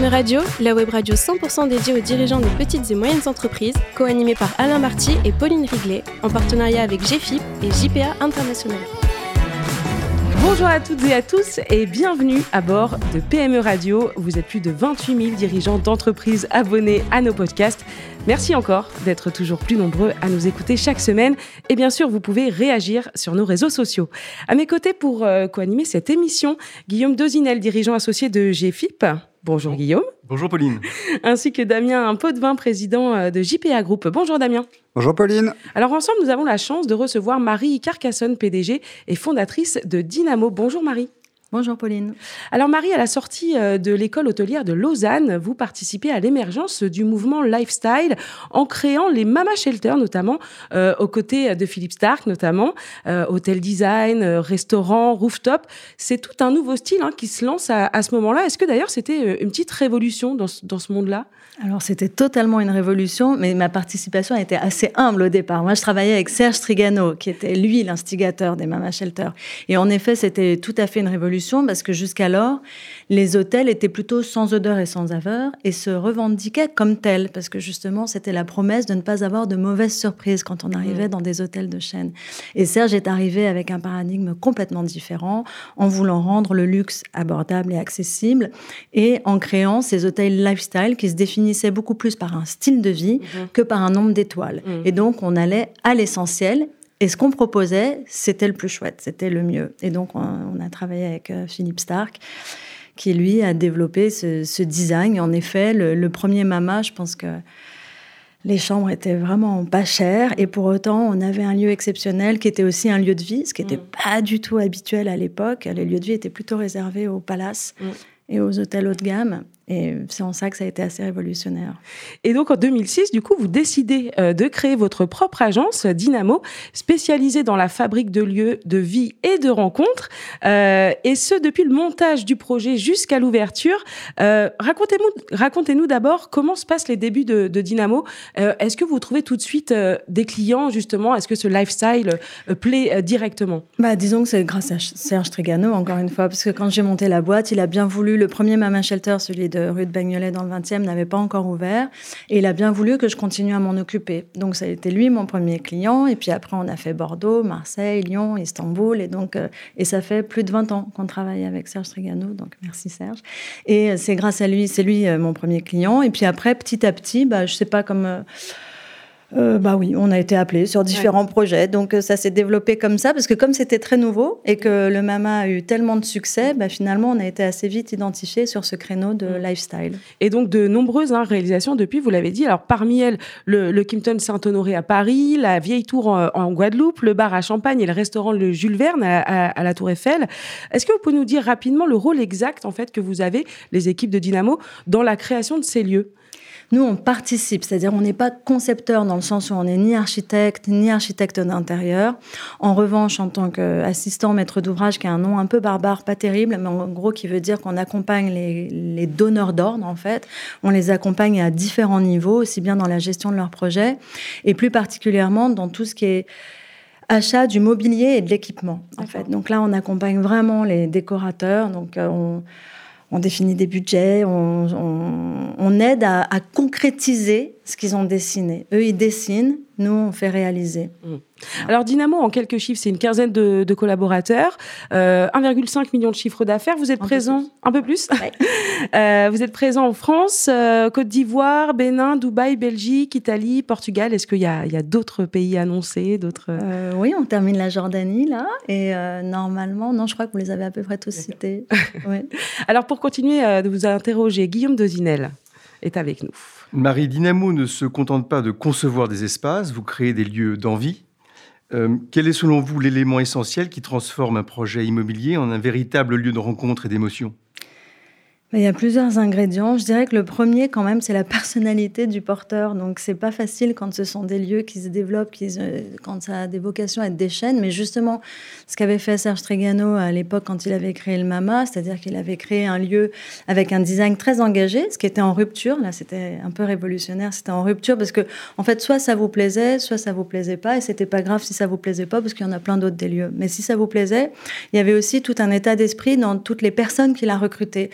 Radio, la web radio 100% dédiée aux dirigeants des petites et moyennes entreprises, co-animée par Alain Marty et Pauline Riglet, en partenariat avec GFIP et JPA International. Bonjour à toutes et à tous et bienvenue à bord de PME Radio. Vous êtes plus de 28 000 dirigeants d'entreprises abonnés à nos podcasts. Merci encore d'être toujours plus nombreux à nous écouter chaque semaine. Et bien sûr, vous pouvez réagir sur nos réseaux sociaux. À mes côtés pour co-animer cette émission, Guillaume Dozinel, dirigeant associé de GFIP. Bonjour Guillaume. Bonjour Pauline. Ainsi que Damien Potvin, président de JPA Group. Bonjour Damien. Bonjour Pauline. Alors ensemble, nous avons la chance de recevoir Marie Carcassonne, PDG et fondatrice de Dynamo. Bonjour Marie. Bonjour Pauline. Alors Marie, à la sortie de l'école hôtelière de Lausanne, vous participez à l'émergence du mouvement lifestyle en créant les Mama Shelter notamment, aux côtés de Philippe Starck notamment, hôtel design, restaurant, rooftop. C'est tout un nouveau style qui se lance à ce moment-là. Est-ce que d'ailleurs c'était une petite révolution dans ce monde-là ? Alors c'était totalement une révolution, mais ma participation était assez humble au départ. Moi je travaillais avec Serge Trigano, qui était lui l'instigateur des Mama Shelter. Et en effet c'était tout à fait une révolution parce que jusqu'alors les hôtels étaient plutôt sans odeur et sans saveur et se revendiquaient comme tels parce que justement c'était la promesse de ne pas avoir de mauvaises surprises quand on arrivait dans des hôtels de chaîne. Et Serge est arrivé avec un paradigme complètement différent en voulant rendre le luxe abordable et accessible et en créant ces hôtels lifestyle qui se définissaient beaucoup plus par un style de vie que par un nombre d'étoiles. Et donc, on allait à l'essentiel. Et ce qu'on proposait, c'était le plus chouette, c'était le mieux. Et donc, on a travaillé avec Philippe Starck, qui, lui, a développé ce design. En effet, le premier Mama, je pense que les chambres étaient vraiment pas chères. Et pour autant, on avait un lieu exceptionnel qui était aussi un lieu de vie, ce qui n'était pas du tout habituel à l'époque. Les lieux de vie étaient plutôt réservés aux palaces et aux hôtels haut de gamme. Et c'est en ça que ça a été assez révolutionnaire. Et donc, en 2006, du coup, vous décidez de créer votre propre agence, Dynamo, spécialisée dans la fabrique de lieux de vie et de rencontres. Et ce, depuis le montage du projet jusqu'à l'ouverture. Racontez-nous d'abord comment se passent les débuts de Dynamo. Est-ce que vous trouvez tout de suite des clients, justement ? Est-ce que ce lifestyle plaît directement ? Disons que c'est grâce à Serge Trigano, encore une fois, parce que quand j'ai monté la boîte, il a bien voulu, le premier Mama Shelter, celui de rue de Bagnolet dans le 20e, n'avait pas encore ouvert. Et il a bien voulu que je continue à m'en occuper. Donc, ça a été lui, mon premier client. Et puis après, on a fait Bordeaux, Marseille, Lyon, Istanbul. Et donc, et ça fait plus de 20 ans qu'on travaille avec Serge Trigano. Donc, merci Serge. Et c'est grâce à lui, c'est lui mon premier client. Et puis après, petit à petit, je sais pas, comme... oui, on a été appelés sur différents projets. Donc, ça s'est développé comme ça, parce que comme c'était très nouveau et que le Mama a eu tellement de succès, finalement, on a été assez vite identifiés sur ce créneau de lifestyle. Et donc, de nombreuses réalisations depuis, vous l'avez dit. Alors, parmi elles, le Kimpton Saint-Honoré à Paris, la Vieille Tour en Guadeloupe, le bar à Champagne et le restaurant le Jules Verne à la Tour Eiffel. Est-ce que vous pouvez nous dire rapidement le rôle exact, en fait, que vous avez, les équipes de Dynamo, dans la création de ces lieux ? Nous, on participe, c'est-à-dire on n'est pas concepteur dans le sens où on n'est ni architecte d'intérieur. En revanche, en tant qu'assistant maître d'ouvrage, qui a un nom un peu barbare, pas terrible, mais en gros qui veut dire qu'on accompagne les donneurs d'ordre, en fait. On les accompagne à différents niveaux, aussi bien dans la gestion de leurs projets, et plus particulièrement dans tout ce qui est achat du mobilier et de l'équipement, en fait. Donc là, on accompagne vraiment les décorateurs, donc on définit des budgets, on aide à concrétiser ce qu'ils ont dessiné. Eux, ils dessinent, nous, on fait réaliser. Alors, Dynamo, en quelques chiffres, c'est une quinzaine de collaborateurs, 1,5 million de chiffres d'affaires. Vous êtes présent un peu plus. Ouais. Vous êtes présent en France, Côte d'Ivoire, Bénin, Dubaï, Belgique, Italie, Portugal. Est-ce qu'il y a d'autres pays annoncés, Oui, on termine la Jordanie, là. Et normalement, non, je crois que vous les avez à peu près tous cités. Ouais. Alors, pour continuer de vous interroger, Guillaume Dozinel est avec nous. Marie, Dynamo ne se contente pas de concevoir des espaces, vous créez des lieux d'envie. Quel est selon vous l'élément essentiel qui transforme un projet immobilier en un véritable lieu de rencontre et d'émotion ? Il y a plusieurs ingrédients. Je dirais que le premier, quand même, c'est la personnalité du porteur. Donc, c'est pas facile quand ce sont des lieux qui se développent, quand ça a des vocations à être des chaînes. Mais justement, ce qu'avait fait Serge Trigano à l'époque quand il avait créé le Mama, c'est-à-dire qu'il avait créé un lieu avec un design très engagé, ce qui était en rupture. Là, c'était un peu révolutionnaire. C'était en rupture parce que, en fait, soit ça vous plaisait, soit ça vous plaisait pas. Et c'était pas grave si ça vous plaisait pas parce qu'il y en a plein d'autres des lieux. Mais si ça vous plaisait, il y avait aussi tout un état d'esprit dans toutes les personnes qu'il a recrutées.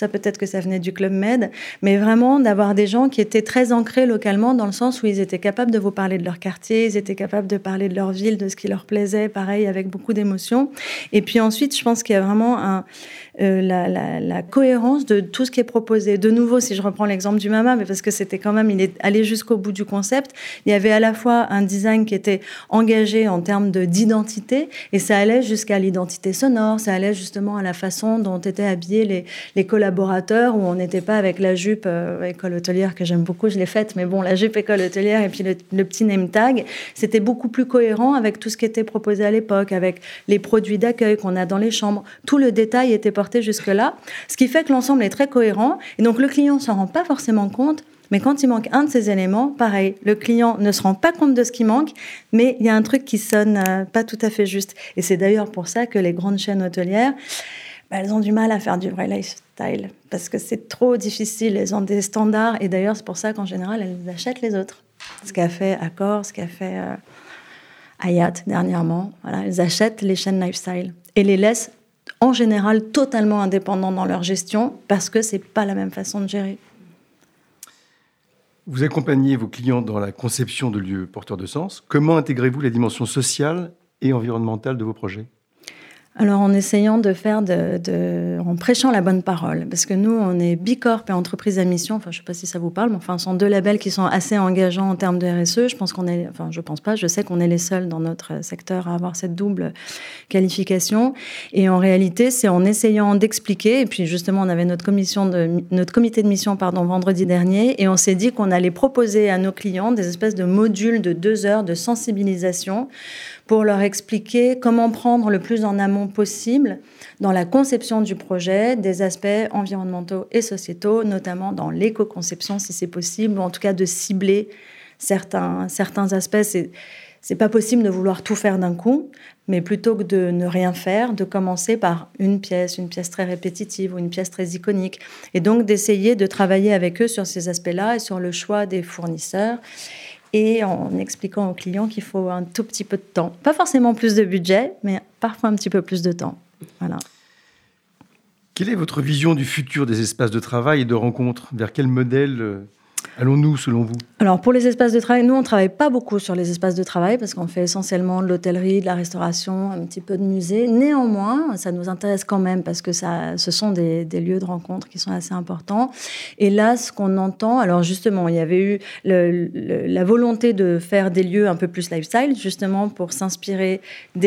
Ça, peut-être que ça venait du Club Med, mais vraiment d'avoir des gens qui étaient très ancrés localement dans le sens où ils étaient capables de vous parler de leur quartier, ils étaient capables de parler de leur ville, de ce qui leur plaisait, pareil, avec beaucoup d'émotion. Et puis ensuite, je pense qu'il y a vraiment la cohérence de tout ce qui est proposé. De nouveau, si je reprends l'exemple du Mama, mais parce que c'était quand même, il est allé jusqu'au bout du concept, il y avait à la fois un design qui était engagé en termes d'identité, et ça allait jusqu'à l'identité sonore, ça allait justement à la façon dont étaient habillés les collaborateurs, où on n'était pas avec la jupe école hôtelière, que j'aime beaucoup, je l'ai faite, mais bon, la jupe école hôtelière et puis le petit name tag, c'était beaucoup plus cohérent avec tout ce qui était proposé à l'époque, avec les produits d'accueil qu'on a dans les chambres. Tout le détail était porté jusque-là, ce qui fait que l'ensemble est très cohérent. Et donc, le client ne s'en rend pas forcément compte, mais quand il manque un de ces éléments, pareil, le client ne se rend pas compte de ce qui manque, mais il y a un truc qui sonne pas tout à fait juste. Et c'est d'ailleurs pour ça que les grandes chaînes hôtelières, elles ont du mal à faire du vrai lifestyle, parce que c'est trop difficile, elles ont des standards, et d'ailleurs, c'est pour ça qu'en général, elles achètent les autres. Ce qu'a fait Accor, ce qu'a fait Hyatt dernièrement. Voilà, elles achètent les chaînes lifestyle et les laissent en général totalement indépendants dans leur gestion parce que c'est pas la même façon de gérer. Vous accompagnez vos clients dans la conception de lieux porteurs de sens. Comment intégrez-vous la dimension sociale et environnementale de vos projets ? Alors, en essayant de faire en prêchant la bonne parole, parce que nous, on est Bicorp et entreprise à mission. Enfin, je sais pas si ça vous parle, mais enfin, ce sont deux labels qui sont assez engageants en termes de RSE. Je sais qu'on est les seuls dans notre secteur à avoir cette double qualification. Et en réalité, c'est en essayant d'expliquer. Et puis, justement, on avait notre comité de mission, vendredi dernier, et on s'est dit qu'on allait proposer à nos clients des espèces de modules de 2 heures de sensibilisation pour leur expliquer comment prendre le plus en amont possible dans la conception du projet des aspects environnementaux et sociétaux, notamment dans l'éco-conception si c'est possible, ou en tout cas de cibler certains aspects. C'est pas possible de vouloir tout faire d'un coup, mais plutôt que de ne rien faire, de commencer par une pièce très répétitive ou une pièce très iconique. Et donc d'essayer de travailler avec eux sur ces aspects-là et sur le choix des fournisseurs, et en expliquant aux clients qu'il faut un tout petit peu de temps. Pas forcément plus de budget, mais parfois un petit peu plus de temps. Voilà. Quelle est votre vision du futur des espaces de travail et de rencontres ? Vers quel modèle allons-nous, selon vous ? Alors, pour les espaces de travail, nous, on ne travaille pas beaucoup sur les espaces de travail parce qu'on fait essentiellement de l'hôtellerie, de la restauration, un petit peu de musée. Néanmoins, ça nous intéresse quand même parce que ce sont des lieux de rencontre qui sont assez importants. Et là, ce qu'on entend... Alors, justement, il y avait eu la volonté de faire des lieux un peu plus lifestyle, justement pour s'inspirer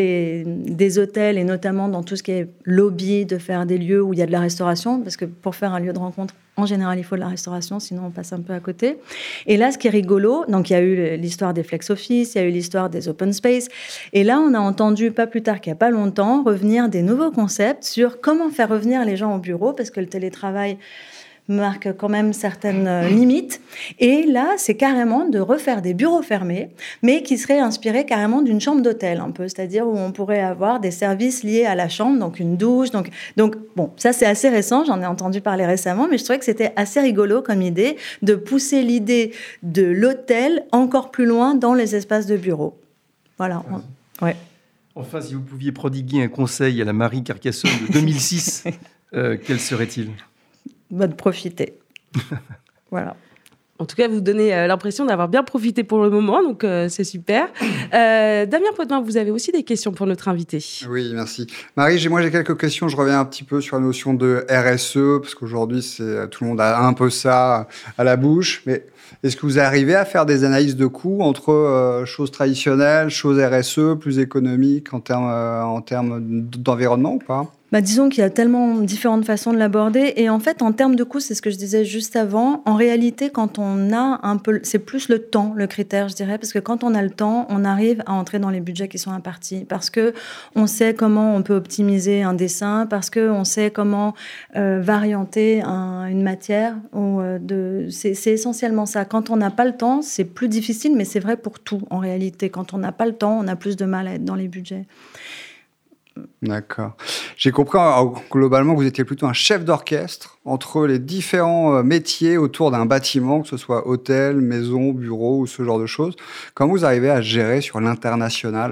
des hôtels et notamment dans tout ce qui est lobby, de faire des lieux où il y a de la restauration parce que pour faire un lieu de rencontre, en général, il faut de la restauration, sinon on passe un peu à côté. Et là, ce qui est rigolo, donc il y a eu l'histoire des flex office, il y a eu l'histoire des open space. Et là, on a entendu, pas plus tard qu'il n'y a pas longtemps, revenir des nouveaux concepts sur comment faire revenir les gens au bureau, parce que le télétravail marque quand même certaines limites. Et là, c'est carrément de refaire des bureaux fermés, mais qui seraient inspirés carrément d'une chambre d'hôtel, un peu, c'est-à-dire où on pourrait avoir des services liés à la chambre, donc une douche. Donc bon, ça c'est assez récent, j'en ai entendu parler récemment, mais je trouvais que c'était assez rigolo comme idée de pousser l'idée de l'hôtel encore plus loin dans les espaces de bureau. Voilà. Ouais. Enfin, si vous pouviez prodiguer un conseil à la Marie Carcassonne de 2006, quel serait-il ? De profiter. Voilà. En tout cas, vous donnez l'impression d'avoir bien profité pour le moment, donc c'est super. Damien Potvin, vous avez aussi des questions pour notre invité. Oui, merci. Marie, j'ai quelques questions. Je reviens un petit peu sur la notion de RSE, parce qu'aujourd'hui, tout le monde a un peu ça à la bouche. Mais est-ce que vous arrivez à faire des analyses de coûts entre choses traditionnelles, choses RSE, plus économiques en termes d'environnement ou pas ? Disons qu'il y a tellement différentes façons de l'aborder. Et en fait, en termes de coûts, c'est ce que je disais juste avant. En réalité, quand on a un peu... C'est plus le temps, le critère, je dirais. Parce que quand on a le temps, on arrive à entrer dans les budgets qui sont impartis. Parce qu'on sait comment on peut optimiser un dessin. Parce qu'on sait comment varianter une matière. C'est essentiellement ça. Quand on n'a pas le temps, c'est plus difficile. Mais c'est vrai pour tout, en réalité. Quand on n'a pas le temps, on a plus de mal à être dans les budgets. D'accord. J'ai compris globalement que vous étiez plutôt un chef d'orchestre entre les différents métiers autour d'un bâtiment, que ce soit hôtel, maison, bureau ou ce genre de choses. Comment vous arrivez à gérer sur l'international ?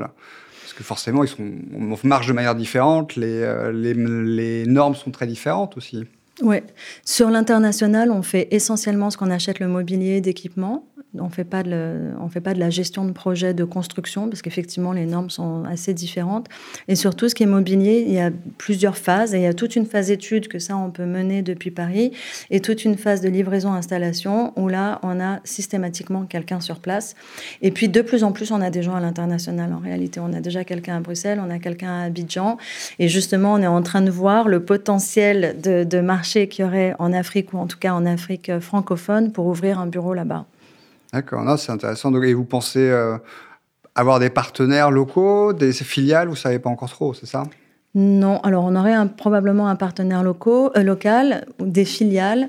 Parce que forcément, on marche de manière différente, les normes sont très différentes aussi. Oui. Sur l'international, on fait essentiellement ce qu'on achète, le mobilier d'équipement. On fait pas de la gestion de projet de construction parce qu'effectivement, les normes sont assez différentes. Et surtout, ce qui est mobilier, il y a plusieurs phases. Et il y a toute une phase étude que ça, on peut mener depuis Paris et toute une phase de livraison-installation où là, on a systématiquement quelqu'un sur place. Et puis, de plus en plus, on a des gens à l'international. En réalité, on a déjà quelqu'un à Bruxelles, on a quelqu'un à Abidjan. Et justement, on est en train de voir le potentiel de marché qu'il y aurait en Afrique ou en tout cas en Afrique francophone pour ouvrir un bureau là-bas. D'accord, non, c'est intéressant. Donc, et vous pensez avoir des partenaires locaux, des filiales, vous ne savez pas encore trop, c'est ça ? Non, alors on aurait probablement un partenaire local, des filiales.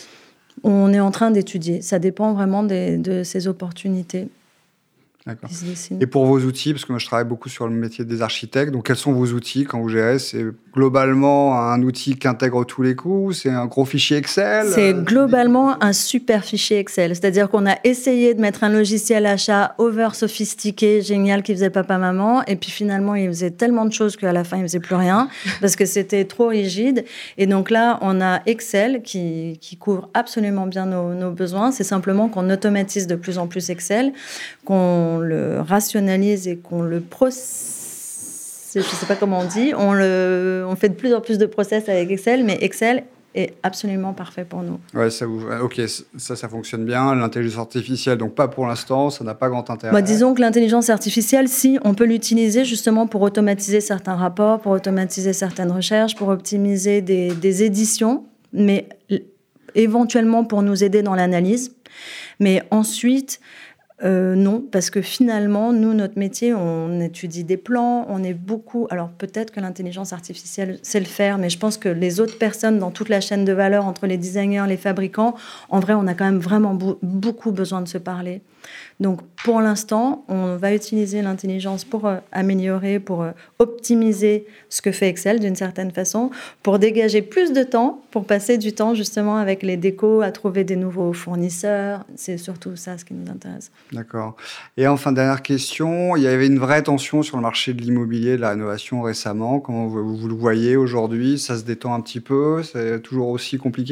On est en train d'étudier. Ça dépend vraiment de ces opportunités. D'accord. Et pour vos outils, parce que moi je travaille beaucoup sur le métier des architectes, donc quels sont vos outils quand vous gérez ? C'est globalement un outil qui intègre tous les coups ? C'est un gros fichier Excel ? C'est globalement un super fichier Excel. C'est-à-dire qu'on a essayé de mettre un logiciel achat over sophistiqué, génial, qui faisait papa-maman, et puis finalement il faisait tellement de choses qu'à la fin il faisait plus rien, parce que c'était trop rigide. Et donc là, on a Excel qui couvre absolument bien nos besoins. C'est simplement qu'on automatise de plus en plus Excel, qu'on le rationalise et qu'on le processe, je ne sais pas comment on dit, on fait de plus en plus de process avec Excel, mais Excel est absolument parfait pour nous. Ouais, ok, ça fonctionne bien. L'intelligence artificielle, donc pas pour l'instant, ça n'a pas grand intérêt. Disons que l'intelligence artificielle, si, on peut l'utiliser justement pour automatiser certains rapports, pour automatiser certaines recherches, pour optimiser des éditions, mais éventuellement pour nous aider dans l'analyse. Mais ensuite, non, parce que finalement, nous, notre métier, on étudie des plans, on est beaucoup... Alors, peut-être que l'intelligence artificielle sait le faire, mais je pense que les autres personnes dans toute la chaîne de valeur, entre les designers, les fabricants, en vrai, on a quand même vraiment beaucoup besoin de se parler. Donc, pour l'instant, on va utiliser l'intelligence pour améliorer, pour optimiser ce que fait Excel d'une certaine façon, pour dégager plus de temps, pour passer du temps justement avec les décos, à trouver des nouveaux fournisseurs. C'est surtout ça ce qui nous intéresse. D'accord. Et enfin, dernière question, il y avait une vraie tension sur le marché de l'immobilier, de la rénovation récemment. Comment vous le voyez aujourd'hui ? Ça se détend un petit peu ? C'est toujours aussi compliqué ?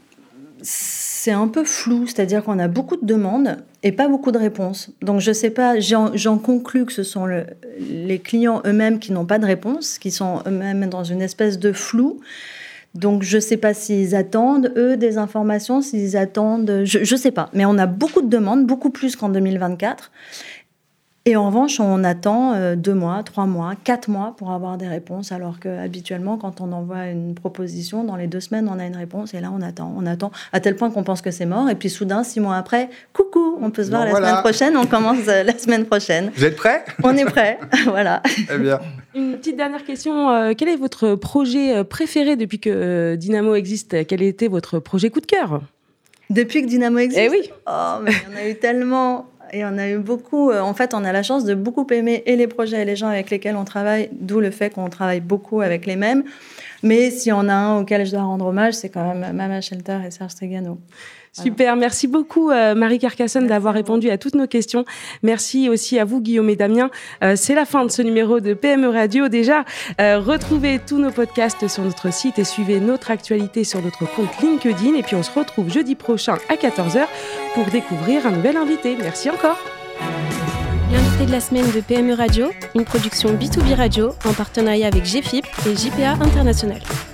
C'est un peu flou, c'est-à-dire qu'on a beaucoup de demandes et pas beaucoup de réponses. Donc, je ne sais pas, j'en conclus que ce sont les clients eux-mêmes qui n'ont pas de réponse, qui sont eux-mêmes dans une espèce de flou. Donc, je ne sais pas s'ils attendent, eux, des informations, s'ils attendent... Je ne sais pas, mais on a beaucoup de demandes, beaucoup plus qu'en 2024. Et en revanche, on attend 2 mois, 3 mois, 4 mois pour avoir des réponses, alors qu'habituellement, quand on envoie une proposition, dans les 2 semaines, on a une réponse, et là, on attend, à tel point qu'on pense que c'est mort, et puis soudain, 6 mois après, coucou, on peut se voir semaine prochaine, on commence la semaine prochaine. Vous êtes prêts ? On est prêts, voilà. Eh bien. Une petite dernière question, quel est votre projet préféré depuis que Dynamo existe ? Quel était votre projet coup de cœur ? Depuis que Dynamo existe ? Eh oui. Oh, mais il y en a eu tellement... Et on a eu beaucoup... En fait, on a la chance de beaucoup aimer et les projets et les gens avec lesquels on travaille, d'où le fait qu'on travaille beaucoup avec les mêmes. Mais s'il y en a un auquel je dois rendre hommage, c'est quand même Mama Shelter et Serge Trigano. Super, merci beaucoup Marie Carcassonne d'avoir répondu à toutes nos questions. Merci aussi à vous Guillaume et Damien. C'est la fin de ce numéro de PME Radio. Déjà, retrouvez tous nos podcasts sur notre site et suivez notre actualité sur notre compte LinkedIn. Et puis on se retrouve jeudi prochain à 14h pour découvrir un nouvel invité. Merci encore. L'invité de la semaine de PME Radio, une production B2B Radio en partenariat avec GFIP et JPA International.